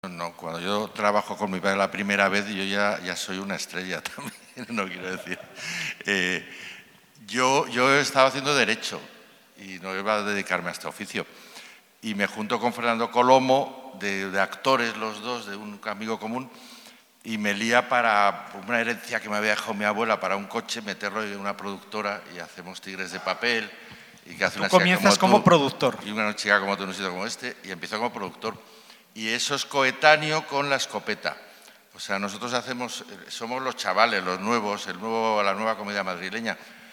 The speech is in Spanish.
No, cuando yo trabajo con mi padre la primera vez, yo ya soy una estrella también, no quiero decir. Yo he estado haciendo Derecho y no iba a dedicarme a este oficio. Y me junto con Fernando Colomo, de actores los dos, de un amigo común, y me lía para una herencia que me había dejado mi abuela para un coche, meterlo en una productora y hacemos Tigres de Papel. Y que hace Tú una comienzas chica como productor. Y una chica como tú, un sitio como este, y empiezo como productor. Y eso es coetáneo con La Escopeta. O sea, nosotros somos los chavales, los nuevos, la nueva comedia madrileña.